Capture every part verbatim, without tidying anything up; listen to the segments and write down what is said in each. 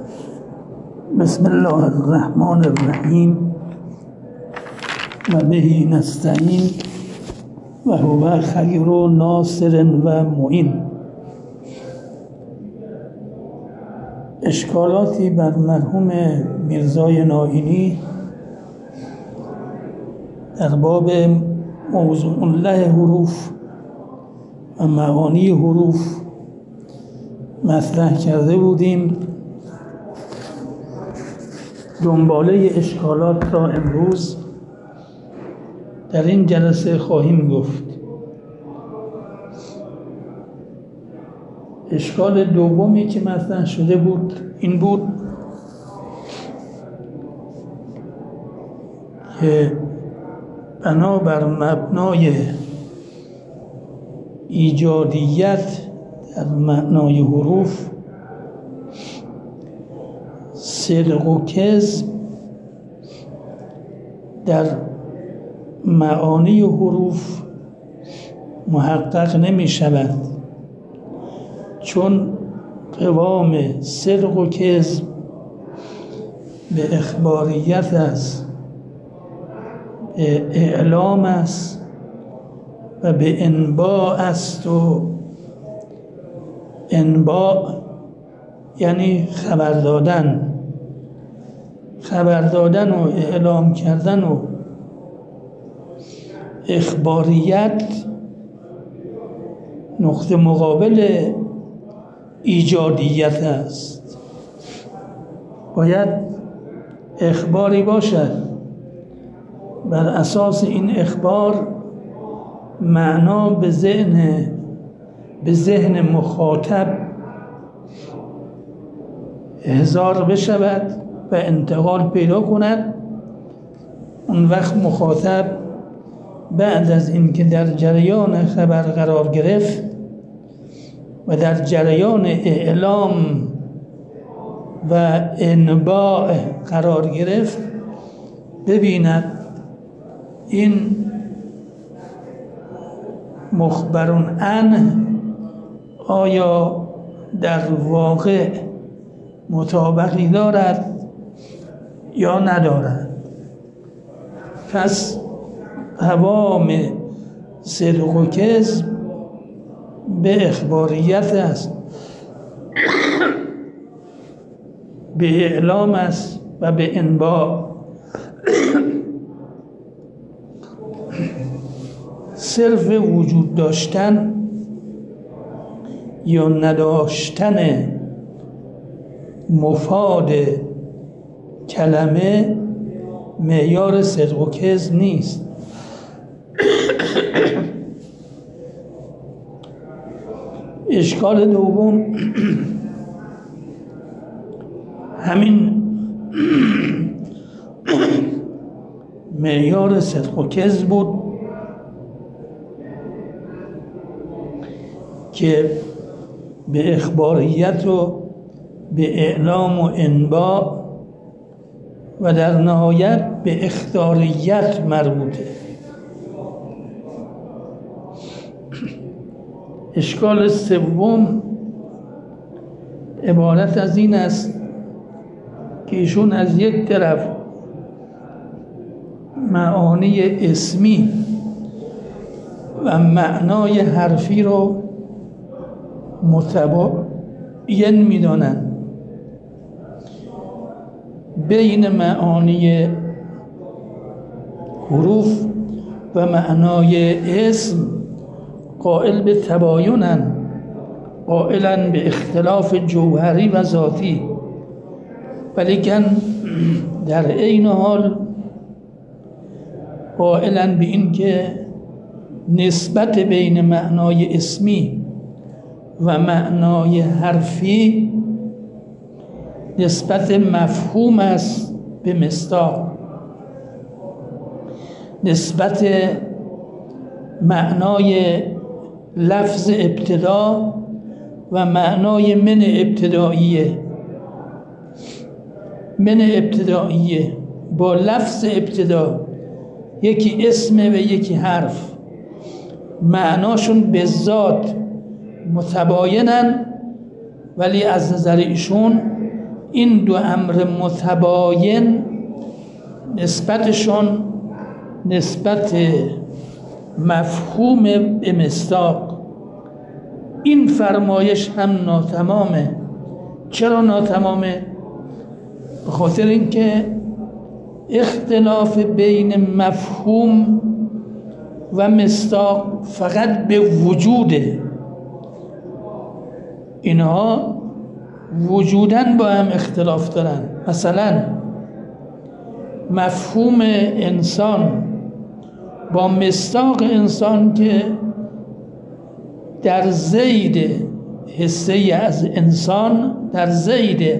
بسم الله الرحمن الرحیم و به نستعین و هو خیر ناصر و معین. اشکالاتی بر مرحوم میرزای نائینی در باب موضوع الله حروف و معانی حروف مطرح کرده بودیم. دنباله اشکالات را امروز در این جلسه خواهیم گفت. اشکال دومی که مطرح شده بود این بود که بنابر مبنای ایجادیت در معنای حروف، صدق و کذب در معانی حروف محقق نمی شود، چون قوام صدق و کذب به اخباریت است، به اعلام است و به انباء است. و انباء یعنی خبر دادن خبر دادن و اعلام کردن، و اخباریت نقطه مقابل ایجادیت است. باید اخباری باشد، بر اساس این اخبار معنا به ذهن به ذهن مخاطب احضار بشود و انتقال پیدا کند. اون وقت مخاطب بعد از اینکه در جریان خبر قرار گرفت و در جریان اعلام و انباء قرار گرفت، ببیند این مخبرون عنه آیا در واقع مطابقی دارد یا ندارد. پس قوام صدق و کذب به اخباریت است، به اعلام است و به انباء. صرف وجود داشتن یا نداشتن مفاد کلمه معیار صدق و کذب نیست. اشکال دوم همین معیار صدق و کذب بود که به اخباریت و به اعلام و انباء و در نهایت به اخطاریت مربوطه. اشکال سوم عبارت از این است که ایشون از یک طرف معانی اسمی و معنای حرفی رو متباین می‌دانند، بین معانی حروف و معنای اسم قائل به تباینن، قائلن به اختلاف جوهری و ذاتی، ولیکن در عین حال قائلن به این که نسبت بین معنای اسمی و معنای حرفی نسبت مفهوم است به مصداق. نسبت معنای لفظ ابتدا و معنای من ابتداییه من ابتداییه با لفظ ابتدا، یکی اسم و یکی حرف، معناشون به ذات متباینن، ولی از نظر ایشون این دو امر متباین نسبتشون نسبت مفهوم به مصداق، این فرمایش هم ناتمامه. چرا ناتمامه؟ به خاطر اینکه اختلاف بین مفهوم و مصداق فقط به وجوده. اینها وجوداً با هم اختلاف دارن. مثلا مفهوم انسان با مصداق انسان که در زید حصه از انسان در زید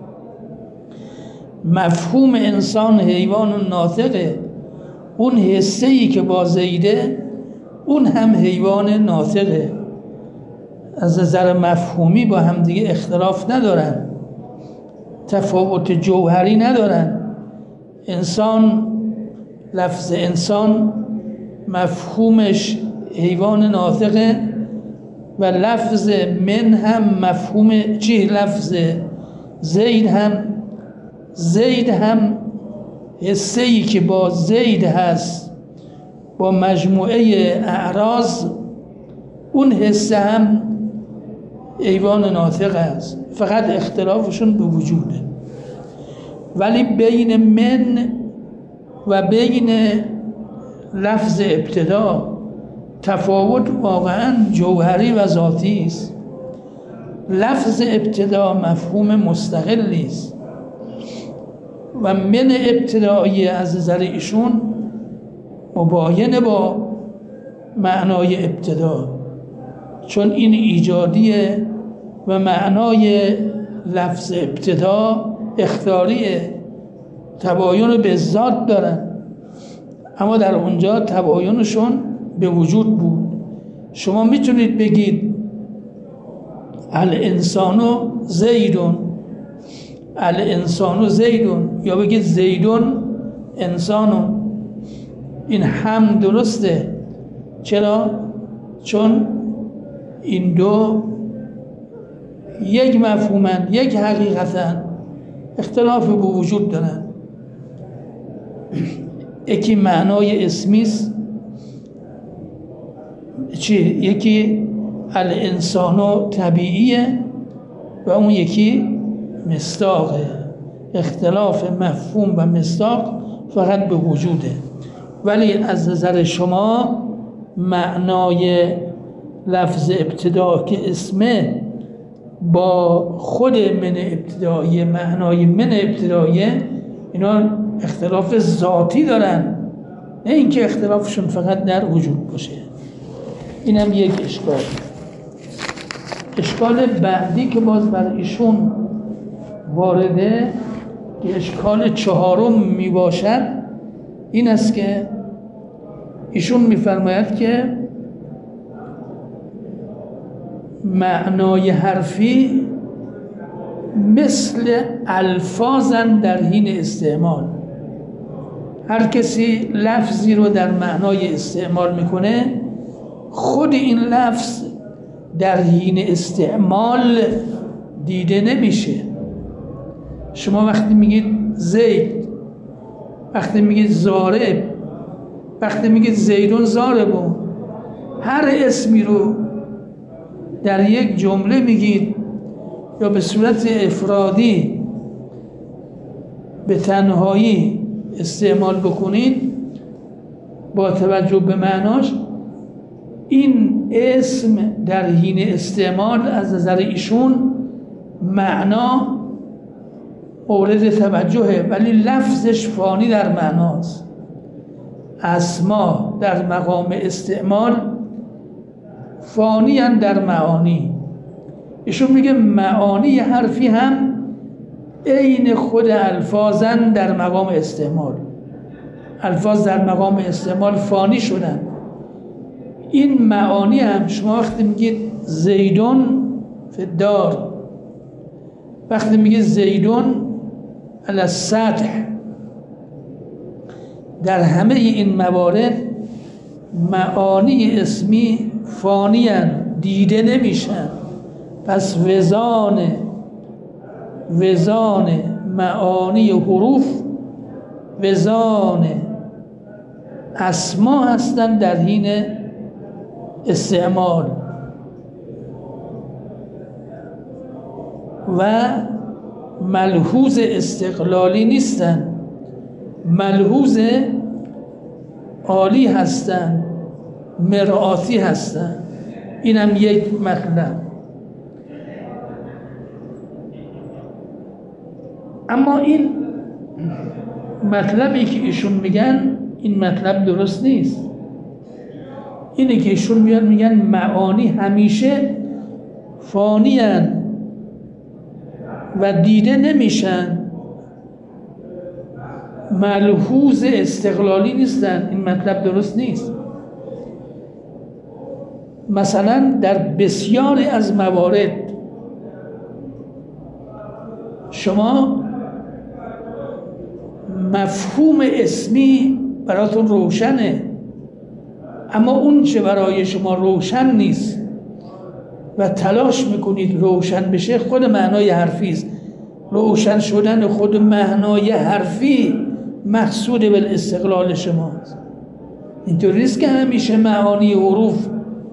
مفهوم انسان حیوان ناطقه، اون حصه‌ای که با زیده اون هم حیوان ناطقه. از نظر مفهومی با هم دیگه اختلاف ندارن، تفاوت جوهری ندارن. انسان، لفظ انسان مفهومش حیوان ناطقه و لفظ من هم مفهوم چی؟ لفظ زید هم زید هم حصه‌ای که با زید هست با مجموعه اعراض، اون حصه هم حیوان ناطق است، فقط اختلافشون به وجوده. ولی بین من و بین لفظ ابتدا تفاوت واقعا جوهری و ذاتی است. لفظ ابتدا مفهوم مستقلی است و من ابتدایی از نظر ایشون مباین با معنای ابتدا، چون این ایجادیه و معنای لفظ ابتدا اختیاریه، تباین به ذات دارن، اما در اونجا تباینشون به وجود بود. شما میتونید بگید الانسانو زیدون، الانسانو زیدون، یا بگید زیدون انسانون. این هم درسته. چرا؟ چون این دو یک مفهومن، یک حقیقتن، اختلاف به وجود دارن. یکی معنای اسمیست، چی؟ یکی الانسانو طبیعیه و اون یکی مصداقه. اختلاف مفهوم و مصداق فقط به وجوده. ولی از نظر شما معنای لفظ ابتدا که اسمه با خود من ابتدایی، معنای من ابتدایی، اینا اختلاف ذاتی دارن، نه اینکه اختلافشون فقط در وجود باشه. این هم یک اشکال. اشکال بعدی که باز بر ایشون وارده، که اشکال چهارم می باشد، این است که ایشون می‌فرماید که معنای حرفی مثل الفاظن در حین استعمال. هر کسی لفظی رو در معنای استعمال میکنه، خود این لفظ در حین استعمال دیده نمیشه. شما وقتی میگید زید، وقتی میگید زارب، وقتی میگید زیدون زاربون، هر اسمی رو در یک جمله میگید یا به صورت افرادی به تنهایی استعمال بکنید با توجه به معناش، این اسم در حین استعمال از نظر ایشون معنا مورد توجهه، ولی لفظش فانی در معناست. اسما در مقام استعمال فانی هم در معانی. ایشون میگه معانی حرفی هم عین خود الفاظن در مقام استعمال. الفاظ در مقام استعمال فانی شدن. این معانی هم شما وقتی میگید زیدون فی الدار، وقتی میگید زیدون علی السطح، در همه این موارد معانی اسمی فانی هستند، دیده نمیشن. پس وزان وزان معانی حروف وزان اسما هستند در حین استعمال و ملحوظ استقلالی نیستند، ملحوظ عالی هستند، مرآتی هستند. این هم یک مطلب. اما این مطلبی که ایشون میگن این مطلب درست نیست. اینه که ایشون میان میگن معانی همیشه فانی هستند و دیده نمیشن، ملحوظ استقلالی نیستن. این مطلب درست نیست. مثلا در بسیاری از موارد شما مفهوم اسمی براتون روشنه، اما اون چه برای شما روشن نیست و تلاش میکنید روشن بشه خود معنای حرفی است. روشن شدن خود معنای حرفی مقصود بالاستقلال شماست. اینطوری نیست که همیشه معانی حروف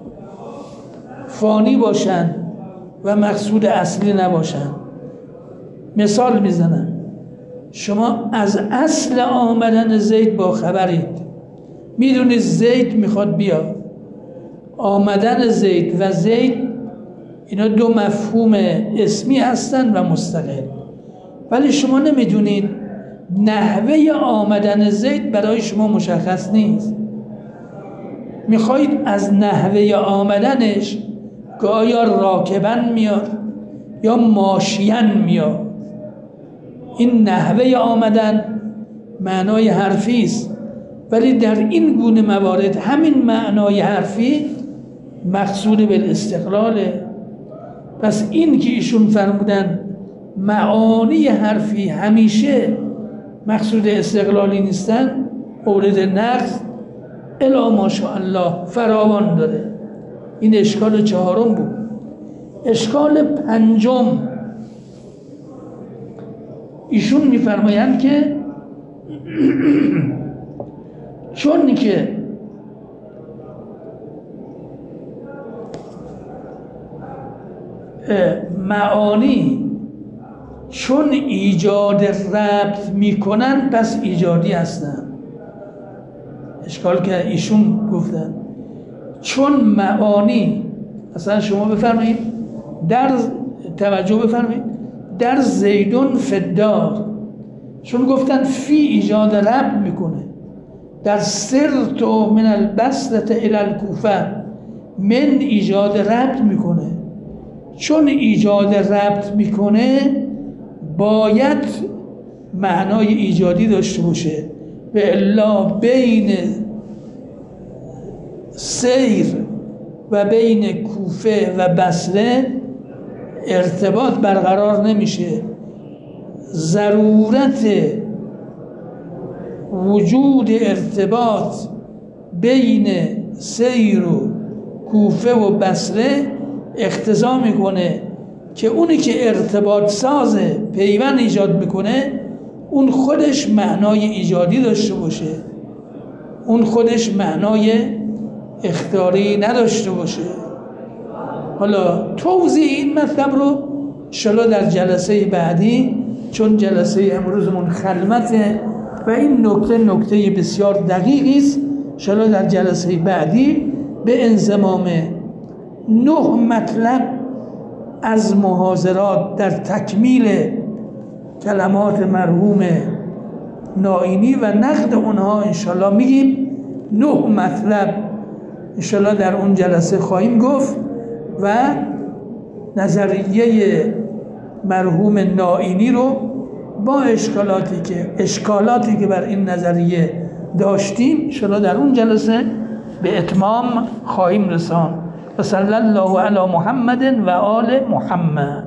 فانی باشن و مقصود اصلی نباشن. مثال میزنم، شما از اصل آمدن زید با خبرید، میدونید زید میخواد بیاد. آمدن زید و زید اینا دو مفهوم اسمی هستند و مستقل، ولی شما نمیدونید نحوه آمدن زید برای شما مشخص نیست. میخواید از نحوه آمدنش که آیا راکبن میاد یا ماشین میاد. این نحوه آمدن معنای حرفی است، ولی در این گونه موارد همین معنای حرفی مقصود بالاستقلاله. پس این که ایشون فرمودن معانی حرفی همیشه مقصود استقلالی نیستن مورد نقض الا ماشاءالله فراوان داره. این اشکال چهارم بود. اشکال پنجم، ایشون میفرمایند که چون که معانی چون ایجاد ربط میکنن پس ایجادی هستن. اشکال که ایشون گفتن چون معانی، اصلا شما بفرمایید در توجه بفرمایید در زیدون فدار، چون گفتن فی ایجاد ربط میکنه، در سرت من البصره الی الکوفه من ایجاد ربط میکنه. چون ایجاد ربط میکنه باید معنای ایجادی داشته باشه و الا بین سیر و بین کوفه و بصره ارتباط برقرار نمیشه. ضرورت وجود ارتباط بین سیر و کوفه و بصره اقتضا میکنه که اونی که ارتباط سازه پیوند ایجاد میکنه اون خودش معنای ایجادی داشته باشه، اون خودش معنای اختیاری نداشته باشه. حالا توضیح این مطلب رو انشاءالله در جلسه بعدی، چون جلسه امروزمون خلوته و این نکته نکته بسیار دقیقی است، انشاءالله در جلسه بعدی به انضمام نه مطلب از محاضرات در تکمیل کلمات مرحوم نائینی و نقد اونها انشاءالله میگیم. نه مطلب انشاءالله در اون جلسه خواهیم گفت و نظریه مرحوم نائینی رو با اشکالاتی که اشکالاتی که بر این نظریه داشتیم انشاءالله در اون جلسه به اتمام خواهیم رساند. و صلی الله علی محمد و آل محمد.